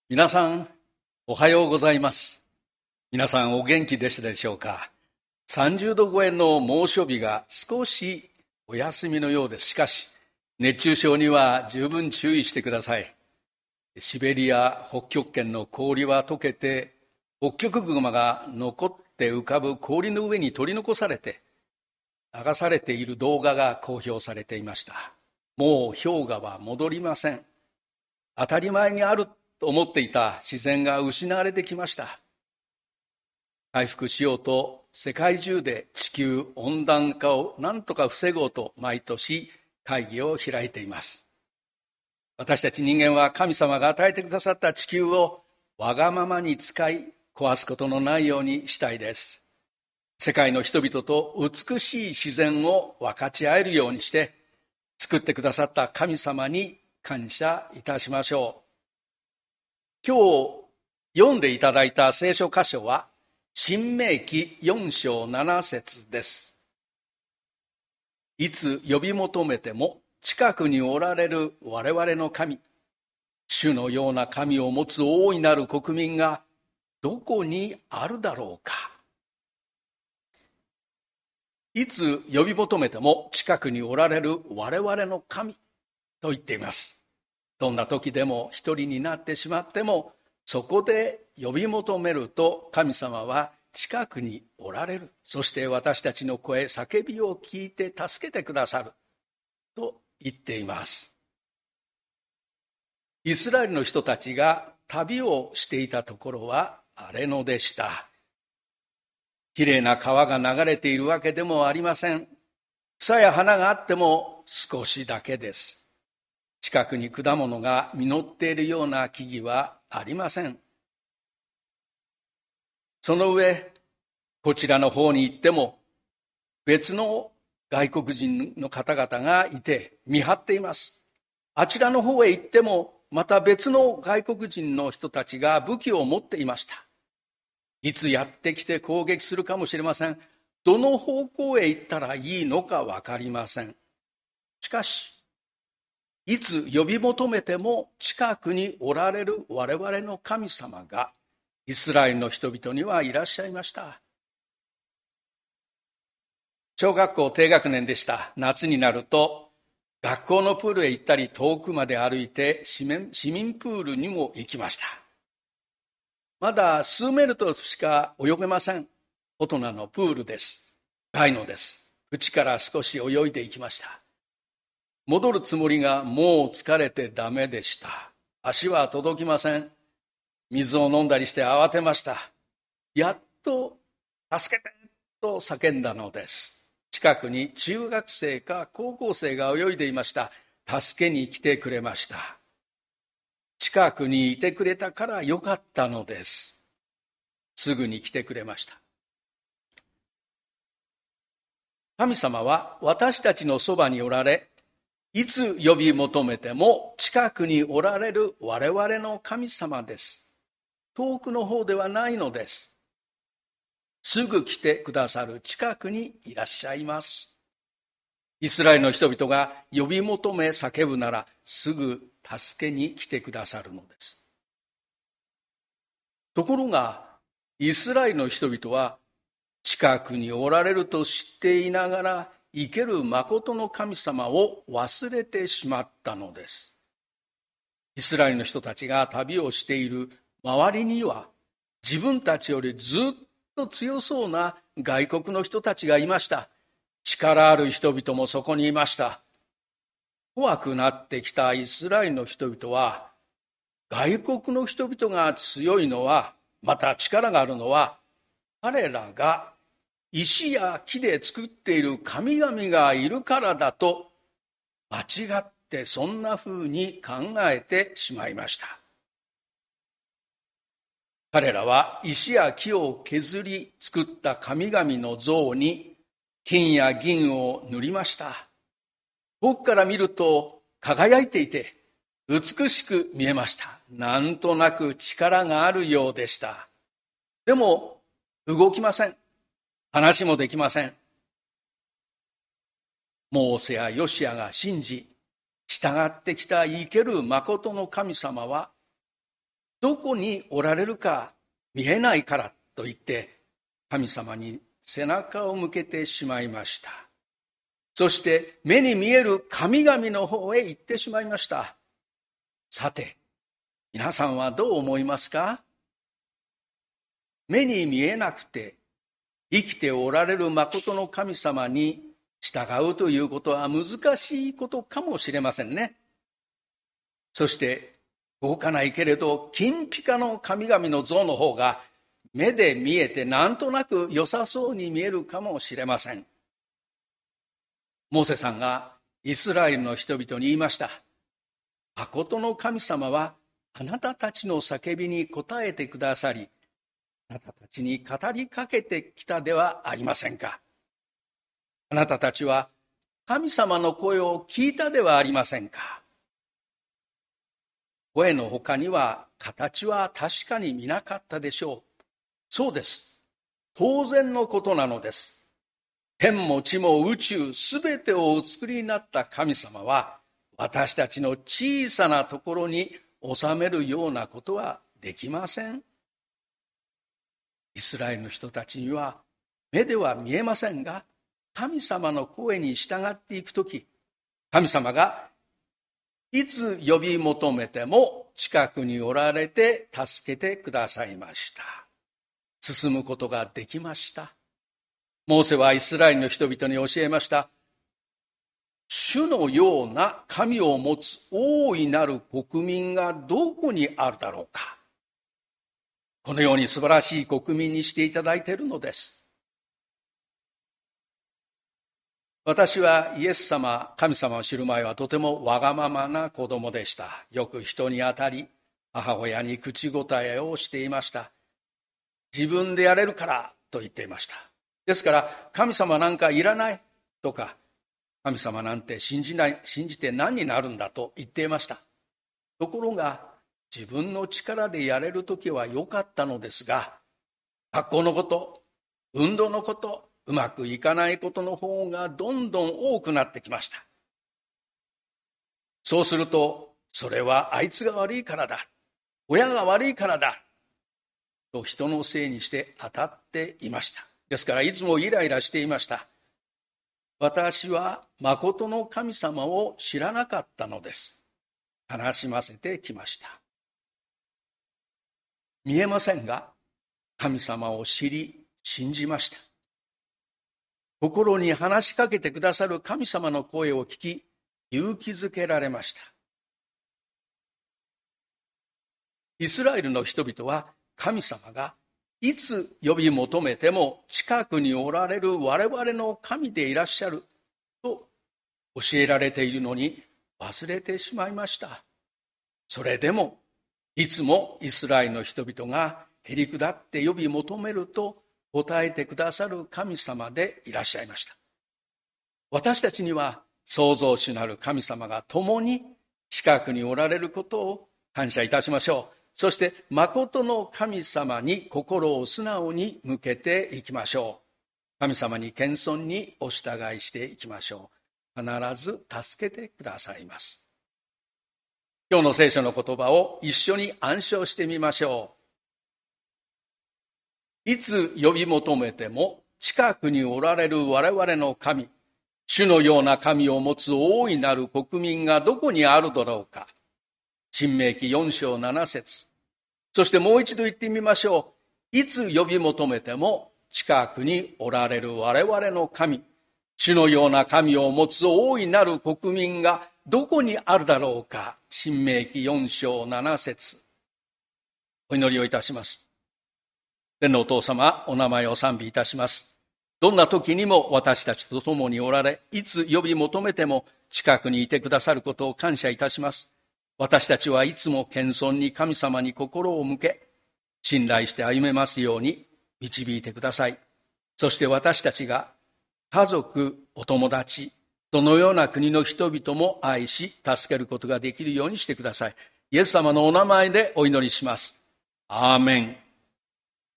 皆さん、おはようございます。皆さんお元気でしたでしょうか。30度超えの猛暑日が少しお休みのようです。しかし、熱中症には十分注意してください。シベリア、北極圏の氷は溶けて、北極熊が残って浮かぶ氷の上に取り残されて、流されている動画が公表されていました。もう氷河は戻りません。当たり前にあると思っていた自然が失われてきました。回復しようと世界中で地球温暖化を何とか防ごうと毎年会議を開いています。私たち人間は神様が与えてくださった地球をわがままに使い壊すことのないようにしたいです。世界の人々と美しい自然を分かち合えるようにして作ってくださった神様に感謝いたしましょう。今日読んでいただいた聖書箇所は申命記4章7節です。いつ呼び求めても近くにおられる我々の神、主のような神を持つ大いなる国民がどこにあるだろうか。いつ呼び求めても近くにおられる我々の神と言っています。どんな時でも一人になってしまっても、そこで呼び求めると神様は近くにおられる。そして私たちの声、叫びを聞いて助けてくださると言っています。イスラエルの人たちが旅をしていたところは荒れ野でした。きれいな川が流れているわけでもありません。草や花があっても少しだけです。近くに果物が実っているような木々はありません。その上、こちらの方に行っても別の外国人の方々がいて見張っています。あちらの方へ行ってもまた別の外国人の人たちが武器を持っていました。いつやってきて攻撃するかもしれません。どの方向へ行ったらいいのか分かりません。しかし、いつ呼び求めても近くにおられる我々の神様がイスラエルの人々にはいらっしゃいました。小学校低学年でした。夏になると学校のプールへ行ったり遠くまで歩いて市民プールにも行きました。まだ数メートルしか泳げません。大人のプールです。深いのです。縁から少し泳いでいきました。戻るつもりがもう疲れてダメでした。足は届きません。水を飲んだりして慌てました。やっと助けてと叫んだのです。近くに中学生か高校生が泳いでいました。助けに来てくれました。近くにいてくれたからよかったのです。すぐに来てくれました。神様は私たちのそばにおられ、いつ呼び求めても近くにおられる我々の神様です。遠くの方ではないのです。すぐ来てくださる近くにいらっしゃいます。イスラエルの人々が呼び求め叫ぶならすぐ助けに来てくださるのです。ところがイスラエルの人々は近くにおられると知っていながら生ける誠の神様を忘れてしまったのです。イスラエルの人たちが旅をしている周りには自分たちよりずっと強そうな外国の人たちがいました。力ある人々もそこにいました。怖くなってきたイスラエルの人々は、外国の人々が強いのは、また力があるのは、彼らが石や木で作っている神々がいるからだと間違ってそんなふうに考えてしまいました。彼らは石や木を削り作った神々の像に金や銀を塗りました。僕から見ると輝いていて美しく見えました。なんとなく力があるようでした。でも動きません。話もできません。モーセやヨシアが信じ従ってきた生ける誠の神様はどこにおられるか見えないからと言って神様に背中を向けてしまいました。そして目に見える神々の方へ行ってしまいました。さて、皆さんはどう思いますか？目に見えなくて生きておられる真の神様に従うということは難しいことかもしれませんね。そして動かないけれど金ピカの神々の像の方が目で見えてなんとなく良さそうに見えるかもしれません。モーセさんがイスラエルの人々に言いました。真の神様はあなたたちの叫びに応えてくださり、あなたたちに語りかけてきたではありませんか。あなたたちは神様の声を聞いたではありませんか。声の他には形は確かに見なかったでしょう。そうです。当然のことなのです。天も地も宇宙すべてをお作りになった神様は私たちの小さなところに収めるようなことはできません。イスラエルの人たちには目では見えませんが、神様の声に従っていくとき、神様がいつ呼び求めても近くにおられて助けてくださいました。進むことができました。モーセはイスラエルの人々に教えました。主のような神を持つ大いなる国民がどこにあるだろうか。このように素晴らしい国民にしていただいているのです。私はイエス様、神様を知る前はとてもわがままな子供でした。よく人に当たり、母親に口答えをしていました。自分でやれるからと言っていました。ですから神様なんかいらないとか、神様なんて信じて何になるんだと言っていました。ところが自分の力でやれるときは良かったのですが、学校のこと、運動のこと、うまくいかないことの方がどんどん多くなってきました。そうすると、それはあいつが悪いからだ、親が悪いからだと人のせいにして当たっていました。ですからいつもイライラしていました。私は真の神様を知らなかったのです。悲しませてきました。見えませんが、神様を知り信じました。心に話しかけてくださる神様の声を聞き、勇気づけられました。イスラエルの人々は神様がいつ呼び求めても近くにおられる我々の神でいらっしゃると教えられているのに忘れてしまいました。それでもいつもイスラエルの人々がへりくだって呼び求めると答えてくださる神様でいらっしゃいました。私たちには創造主なる神様が共に近くにおられることを感謝いたしましょう。そして真の神様に心を素直に向けていきましょう。神様に謙遜にお従いしていきましょう。必ず助けてくださいます。今日の聖書の言葉を一緒に暗唱してみましょう。いつ呼び求めても近くにおられる我々の神、主のような神を持つ大いなる国民がどこにあるだろうか。申命記4章7節。そしてもう一度言ってみましょう。いつ呼び求めても近くにおられる我々の神、主のような神を持つ大いなる国民がどこにあるだろうか。申命記4章7節。お祈りをいたします。天のお父様、お名前を賛美いたします。どんな時にも私たちと共におられ、いつ呼び求めても近くにいてくださることを感謝いたします。私たちはいつも謙遜に神様に心を向け、信頼して歩めますように導いてください。そして私たちが家族、お友達、どのような国の人々も愛し、助けることができるようにしてください。イエス様のお名前でお祈りします。アーメン。